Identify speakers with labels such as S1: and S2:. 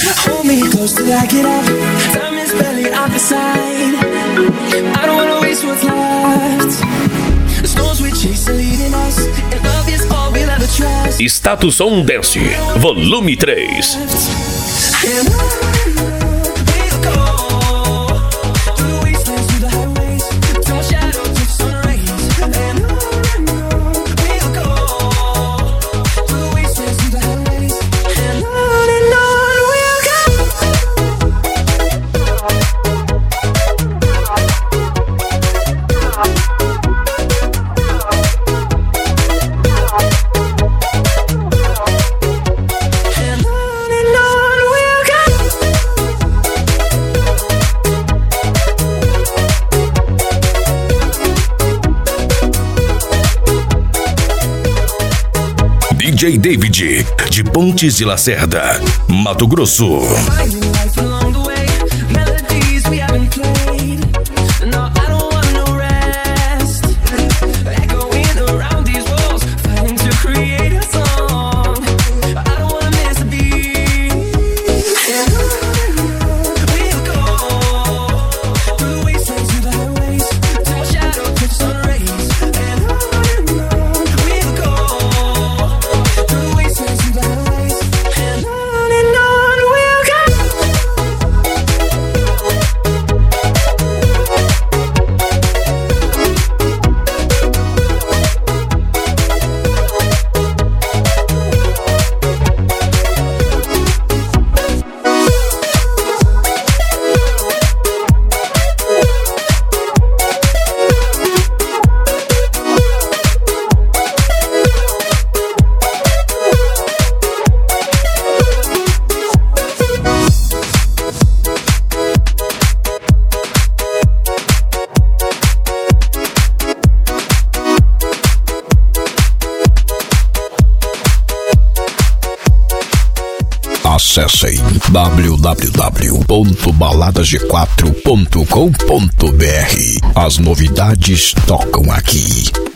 S1: Hold me close till I get up. Time is barely on the side. I don't wanna waste what's left. The storms we chase are leading us, and love is all we'll ever trust.
S2: Status On Dance, volume 3.
S1: And on we'll go, through the wastelands, through the highways, till my shadow touches sun rays. And on we'll go, through the wastelands, through the highways. And on we'll go. And on we'll go.
S2: DJ David, de Pontes de Lacerda, Mato Grosso.
S1: Finding life along the way, melodies we haven't played. No, I don't want no rest. Echoing around these walls, fighting to create a song. I don't wanna miss a beat. And on we'll go, through the wastelands, through the highways, till my shadow touches sun rays. And on we'll go, through the wastelands, through the highways. And on we'll go.
S3: Acessem www.baladasg4.com.br. As novidades tocam aqui.